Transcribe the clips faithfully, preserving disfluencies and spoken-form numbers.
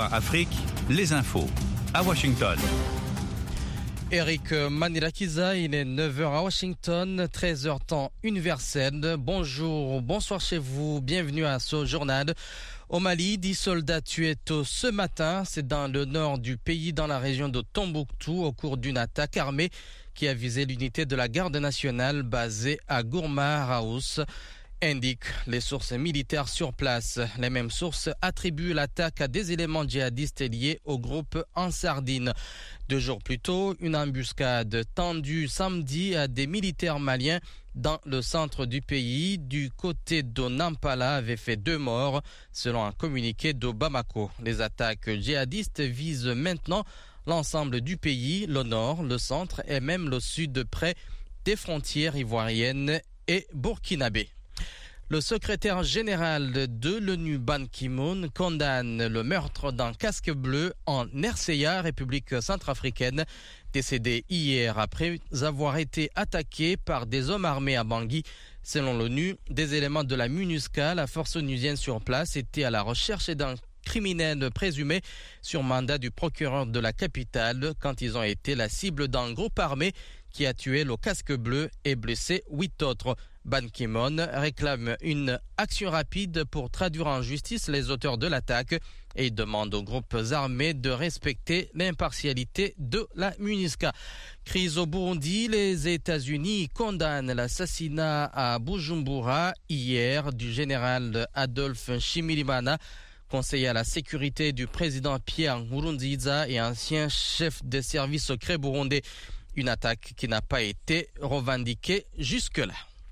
Soir Afrique, les infos à Washington. Eric Manirakiza, il est neuf heures à Washington, treize heures temps universel. Bonjour, bonsoir chez vous, bienvenue à ce journal. Au Mali, dix soldats tués tôt ce matin, c'est dans le nord du pays, dans la région de Tombouctou, au cours d'une attaque armée qui a visé l'unité de la garde nationale basée à Gourma-Raous, indiquent les sources militaires sur place. Les mêmes sources attribuent l'attaque à des éléments djihadistes liés au groupe Ansardine. Deux jours plus tôt, une embuscade tendue samedi à des militaires maliens dans le centre du pays, du côté de Nampala, avait fait deux morts, selon un communiqué de Bamako. Les attaques djihadistes visent maintenant l'ensemble du pays, le nord, le centre et même le sud, près des frontières ivoiriennes et burkinabé. Le secrétaire général de l'ONU, Ban Ki-moon, condamne le meurtre d'un casque bleu en R C A, République centrafricaine, décédé hier après avoir été attaqué par des hommes armés à Bangui. Selon l'ONU, des éléments de la MINUSCA, la force onusienne sur place, étaient à la recherche d'un criminel présumé sur mandat du procureur de la capitale quand ils ont été la cible d'un groupe armé qui a tué le casque bleu et blessé huit autres. Ban Ki-moon réclame une action rapide pour traduire en justice les auteurs de l'attaque et demande aux groupes armés de respecter l'impartialité de la MINUSCA. Crise au Burundi, les États-Unis condamnent l'assassinat à Bujumbura hier du général Adolphe Nshimirimana, conseiller à la sécurité du président Pierre Nkurunziza et ancien chef des services secrets burundais. Une attaque qui n'a pas été revendiquée jusque-là.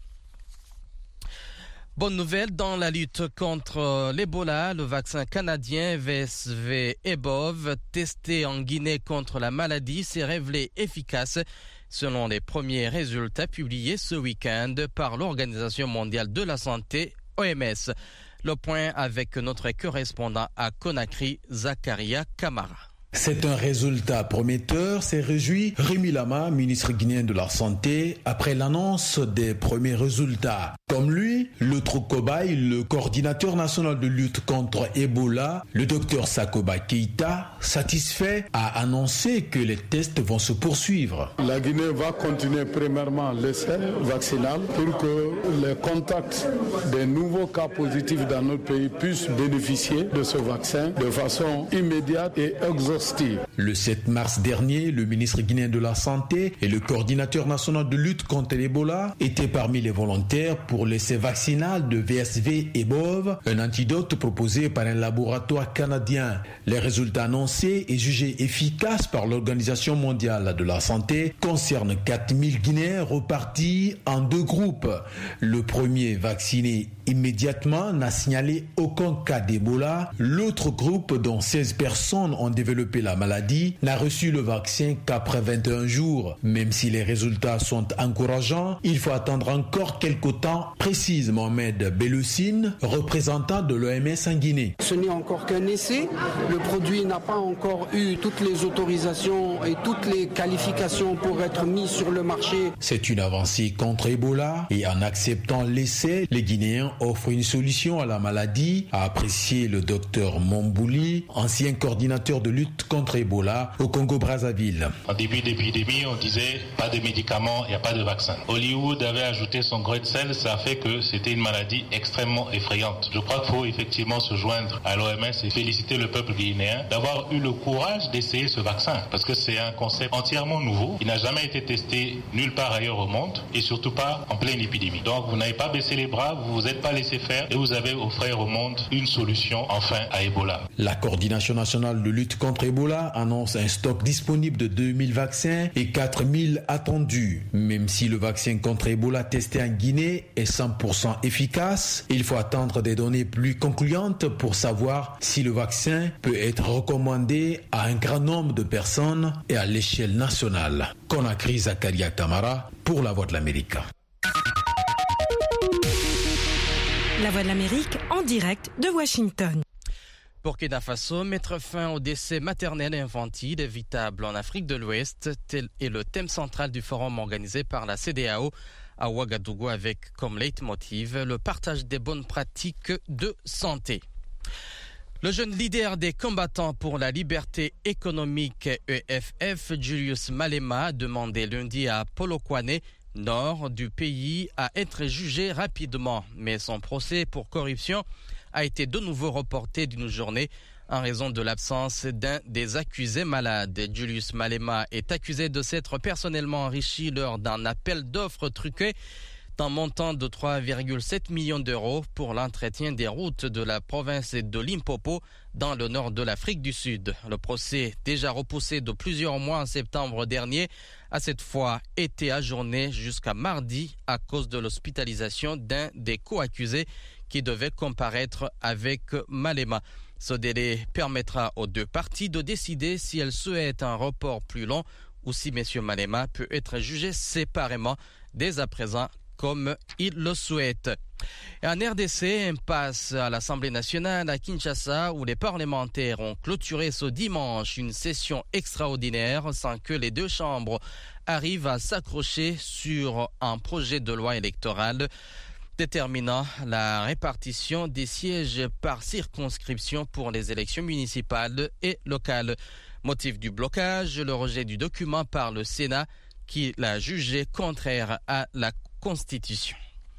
Bonne nouvelle dans la lutte contre l'Ebola, le vaccin canadien V S V Ebov, testé en Guinée contre la maladie, s'est révélé efficace selon les premiers résultats publiés ce week-end par l'Organisation mondiale de la santé, O M S. Le point avec notre correspondant à Conakry, Zakaria Kamara. C'est un résultat prometteur, s'est réjoui Rémi Lama, ministre guinéen de la Santé, après l'annonce des premiers résultats. Comme lui, l'autre cobaye, le coordinateur national de lutte contre Ebola, le docteur Sakoba Keïta, satisfait, a annoncé que les tests vont se poursuivre. La Guinée va continuer premièrement l'essai vaccinal pour que les contacts des nouveaux cas positifs dans notre pays puissent bénéficier de ce vaccin de façon immédiate et exhaustive. Le sept mars dernier, le ministre guinéen de la Santé et le coordinateur national de lutte contre l'Ebola étaient parmi les volontaires pour l'essai vaccinal de V S V Ebov, un antidote proposé par un laboratoire canadien. Les résultats annoncés et jugés efficaces par l'Organisation mondiale de la santé concernent quatre mille Guinéens repartis en deux groupes. Le premier, vacciné immédiatement, n'a signalé aucun cas d'Ebola. L'autre groupe, dont seize personnes ont développé la maladie, n'a reçu le vaccin qu'après vingt et un jours. Même si les résultats sont encourageants, il faut attendre encore quelques temps, précise Mohamed Beloussine, représentant de l'O M S en Guinée. Ce n'est encore qu'un essai. Le produit n'a pas encore eu toutes les autorisations et toutes les qualifications pour être mis sur le marché. C'est une avancée contre Ebola et en acceptant l'essai, les Guinéens offrent une solution à la maladie, a apprécié le docteur Mombouli, ancien coordinateur de lutte contre Ebola au Congo-Brazzaville. En début d'épidémie, on disait pas de médicaments, il n'y a pas de vaccin. Hollywood avait ajouté son grain de sel, ça a fait que c'était une maladie extrêmement effrayante. Je crois qu'il faut effectivement se joindre à l'O M S et féliciter le peuple guinéen d'avoir eu le courage d'essayer ce vaccin, parce que c'est un concept entièrement nouveau. Il n'a jamais été testé nulle part ailleurs au monde et surtout pas en pleine épidémie. Donc vous n'avez pas baissé les bras, vous vous êtes pas laissé faire et vous avez offert au monde une solution enfin à Ebola. La coordination nationale de lutte contre Ebola annonce un stock disponible de deux mille vaccins et quatre mille attendus. Même si le vaccin contre Ebola testé en Guinée est cent pour cent efficace, il faut attendre des données plus concluantes pour savoir si le vaccin peut être recommandé à un grand nombre de personnes et à l'échelle nationale. Conakry, Zakaria Kamara pour La Voix de l'Amérique. La Voix de l'Amérique en direct de Washington. Burkina Faso, mettre fin au décès maternel et infantile évitable en Afrique de l'Ouest, tel est le thème central du forum organisé par la C D A O à Ouagadougou avec comme leitmotiv le partage des bonnes pratiques de santé. Le jeune leader des combattants pour la liberté économique E F F, Julius Malema, a demandé lundi à Polokwane, nord du pays, à être jugé rapidement. Mais son procès pour corruption a été de nouveau reporté d'une journée en raison de l'absence d'un des accusés malades. Julius Malema est accusé de s'être personnellement enrichi lors d'un appel d'offres truqué d'un montant de trois virgule sept millions d'euros pour l'entretien des routes de la province de Limpopo dans le nord de l'Afrique du Sud. Le procès, déjà repoussé de plusieurs mois en septembre dernier, a cette fois été ajourné jusqu'à mardi à cause de l'hospitalisation d'un des co-accusés qui devait comparaître avec Malema. Ce délai permettra aux deux parties de décider si elles souhaitent un report plus long ou si M. Malema peut être jugé séparément dès à présent comme il le souhaite. Et en R D C, impasse à l'Assemblée nationale à Kinshasa où les parlementaires ont clôturé ce dimanche une session extraordinaire sans que les deux chambres arrivent à s'accrocher sur un projet de loi électorale déterminant la répartition des sièges par circonscription pour les élections municipales et locales. Motif du blocage, le rejet du document par le Sénat qui l'a jugé contraire à la Constitution.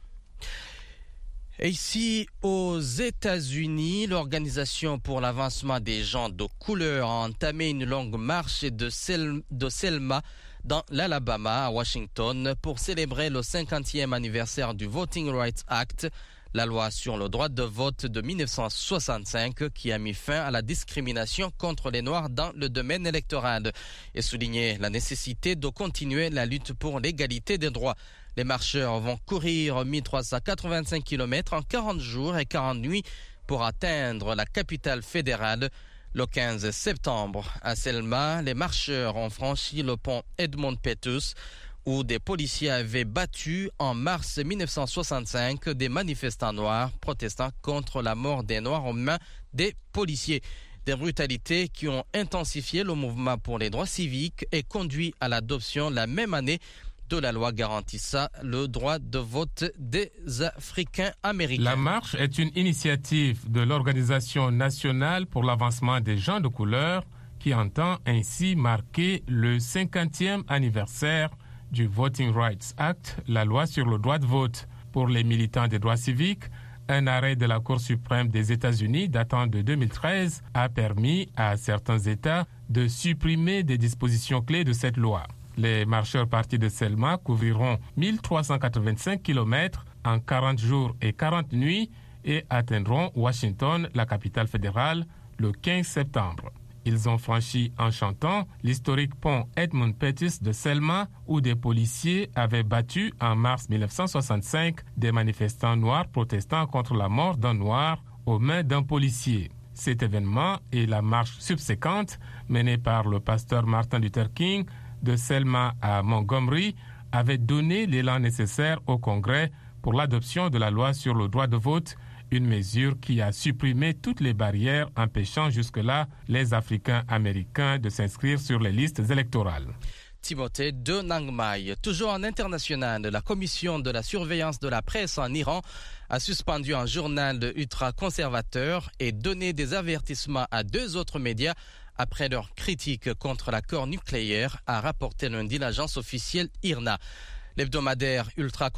Et ici, aux États-Unis, l'Organisation pour l'avancement des gens de couleur a entamé une longue marche de, Sel- de Selma dans l'Alabama, à Washington, pour célébrer le cinquantième anniversaire du Voting Rights Act, la loi sur le droit de vote de mille neuf cent soixante-cinq qui a mis fin à la discrimination contre les Noirs dans le domaine électoral et souligné la nécessité de continuer la lutte pour l'égalité des droits. Les marcheurs vont courir mille trois cent quatre-vingt-cinq kilomètres en quarante jours et quarante nuits pour atteindre la capitale fédérale. Le quinze septembre, à Selma, les marcheurs ont franchi le pont Edmund Pettus où des policiers avaient battu en mars mille neuf cent soixante-cinq des manifestants noirs protestant contre la mort des Noirs aux mains des policiers. Des brutalités qui ont intensifié le mouvement pour les droits civiques et conduit à l'adoption la même année de la loi garantissant le droit de vote des Africains américains. La marche est une initiative de l'Organisation nationale pour l'avancement des gens de couleur qui entend ainsi marquer le cinquantième anniversaire du Voting Rights Act, la loi sur le droit de vote. Pour les militants des droits civiques, un arrêt de la Cour suprême des États-Unis datant de deux mille treize a permis à certains États de supprimer des dispositions clés de cette loi. Les marcheurs partis de Selma couvriront mille trois cent quatre-vingt-cinq kilomètres en quarante jours et quarante nuits et atteindront Washington, la capitale fédérale, le quinze septembre. Ils ont franchi en chantant l'historique pont Edmund Pettus de Selma où des policiers avaient battu en mars mille neuf cent soixante-cinq des manifestants noirs protestant contre la mort d'un noir aux mains d'un policier. Cet événement et la marche subséquente menée par le pasteur Martin Luther King de Selma à Montgomery avait donné l'élan nécessaire au Congrès pour l'adoption de la loi sur le droit de vote, une mesure qui a supprimé toutes les barrières empêchant jusque-là les Africains américains de s'inscrire sur les listes électorales. Timothée de Nangmai. Toujours en international, la commission de la surveillance de la presse en Iran a suspendu un journal ultra-conservateur et donné des avertissements à deux autres médias après leur critique contre l'accord nucléaire, a rapporté lundi l'agence officielle I R N A. L'hebdomadaire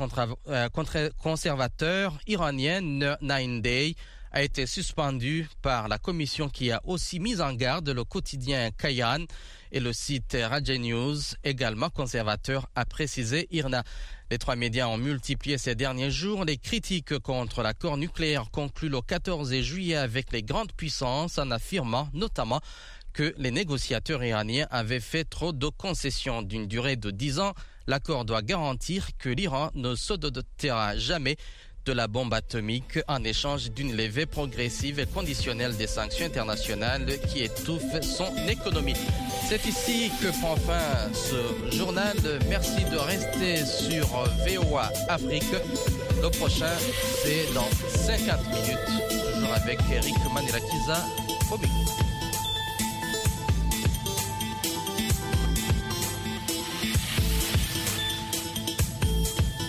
ultra-conservateur iranien Nine Day a été suspendu par la commission qui a aussi mis en garde le quotidien Kayan et le site Raja News, également conservateur, a précisé I R N A. Les trois médias ont multiplié ces derniers jours les critiques contre l'accord nucléaire conclu le quatorze juillet avec les grandes puissances en affirmant notamment que les négociateurs iraniens avaient fait trop de concessions d'une durée de dix ans. L'accord doit garantir que l'Iran ne se dotera jamais de la bombe atomique en échange d'une levée progressive et conditionnelle des sanctions internationales qui étouffent son économie. C'est ici que prend fin ce journal. Merci de rester sur V O A Afrique. Le prochain, c'est dans cinquante minutes. Toujours avec Eric Manirakiza au micro.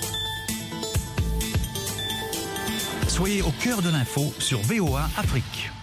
Soyez au cœur de l'info sur V O A Afrique.